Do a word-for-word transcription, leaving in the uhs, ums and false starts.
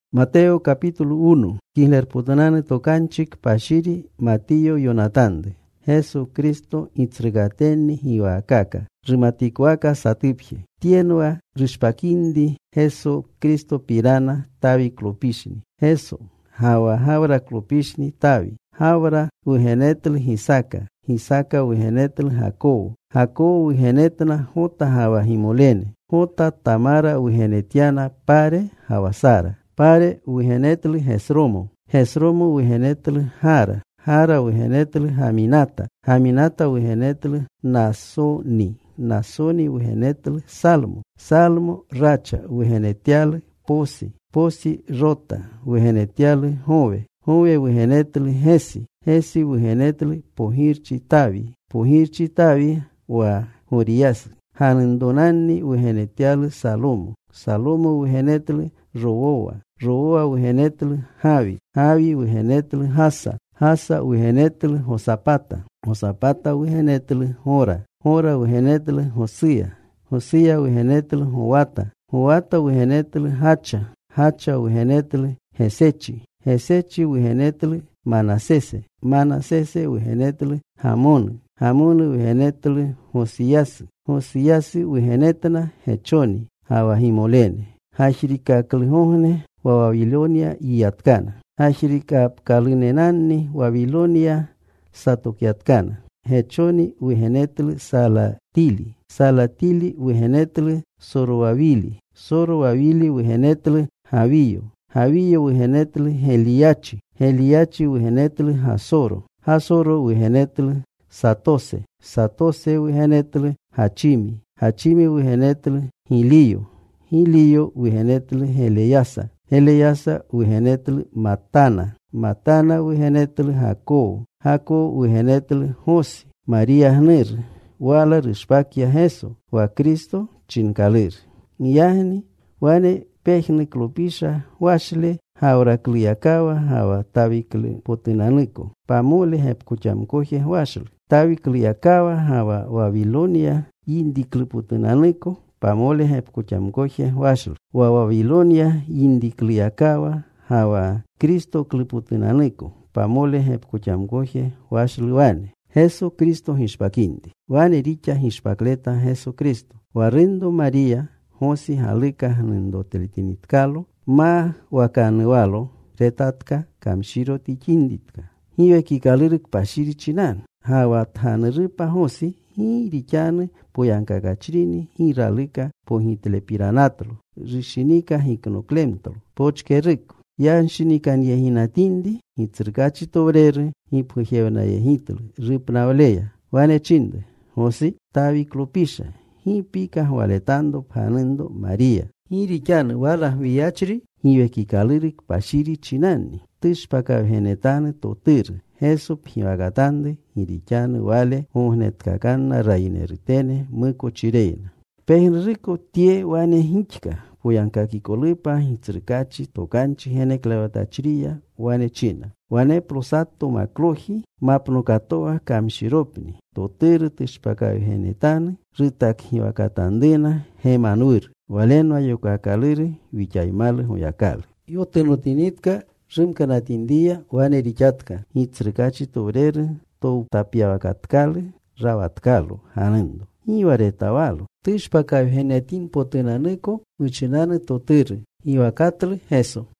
Mateo capítulo uno. Kihler putanane tokanchik pashiri Matío Yonatande. Jesucristo itzrigateni hiwakaka. Rimatikuaka satipje. Tienua rishpakindi Jesucristo pirana tavi klopishni. Jesu hawa habra klopishni tavi. Habra uhenetl hisaka. Hisaka uhenetl Jacob. Jacob uhenetna jota hawa himolene. Jota tamara uhenetiana pare hawa Sara. Pare uhenetl Hesromo. Hesromo uhenetl Hara. Hara uhenetl Haminata. Haminata uhenetl Nasoni. Nasoni uhenetl Salmo. Salmo Racha uhenetial Posi. Posi Rota uhenetial Jove. Jove uhenetl Hesi. Hesi uhenetl Pohirchi Tavi. Pohirchi Tavi wa Horias. Hanendonani uhenetial Salomo. Salomo uhenetl Roboa. Roboa uhenetl Javi. Javi uhenetl Hasa. Hasa uhenetl Josapata. Josapata uhenetl Hora. Hora uhenetl Josia. Josia uhenetl Joata. Joata uhenetl Hacha. Hacha uhenetl Hesechi. Hesechi uhenetl Manasese. Manasese uhenetl Hamon. Hamon uhenetl Josias. Josias uhenetna Hechoni. Hawahimolene. Hashirika klihohne wa Babilonia yatkana. Hashirika kalinenani Babilonia satokiatkana. Hechoni uhenetl Salatili. Salatili uhenetl Sorobabili. Sorobabili uhenetl Javiyo. Javiyo uhenetl Heliachi. Heliachi uhenetl Hasoro. Hasoro uhenetl Satose. Satose uhenetl Hachimi. Hachimi uhenetl Hiliyo. Hiliyo uhenetl Heleyasa. Heleyasa uhenetl Matana. Matana uhenetl Jacob. Jacob uhenetl Josi. Maria Hnir. Wala rishpakia Jesu. Wa Cristo chinkalir. Niyahni wane pehne klopisha washle haura kliyakawa hawa tavikli potinaniko. Pamole hep kuchamkoje washle. Tavikli yakawa hawa Babilonia indi kliputinaniko. Pamole hep kuchamkoje washl. Wa Babilonia indi kliyakawa hawa Cristo kliputinaniko. Pamole hep kuchamkoje washl wane. Jesu Cristo hishpakindi. Wane richa hishpakleta Jesu Cristo. Warendo Maria hosi halika nendo telitinitkalo. Ma wakanualo retatka kamshiro tikinditka. Hiwe kikalirik pashiri chinan. Hawa tanripa hosi hi richane poyankagachrini hi ralika pohitelepiranatlo. Rishinika hiknoklemtlo. Pochke rico. Yanshinikan yehinatindi hitzirgachi tobrere hi pujevna yehitl. Ripnavleya. Wane chinde. Hosi tavi klopisha. Hi pika waletando panendo Maria. Hi richane wala viachri hiwe kikalirik pashiri chinani. Tishpaka venetane totir. Jesu pivagatande hirichane wale ohnetkakana raineritene muko chireina. Pehinrico tie wane hinchka. Puyankaki kolipa hitzirkachi tokanchi hene clevatachria wane china. Wane prosato makloji mapnokatoa kamshiropni. Totir tishpaka venetane ritak hivakatandena hemanuir. Waleno yokakaliri vichaimale huyakal. Yo tenotinitka rimkanatindia wane richatka. Hitzirkachi tobrere to tapiavakatkale rabatkalo hanendo. Iwaretawalo. Tishpaka venetin potenaneko uchinane totir. Iwakatl Jesu.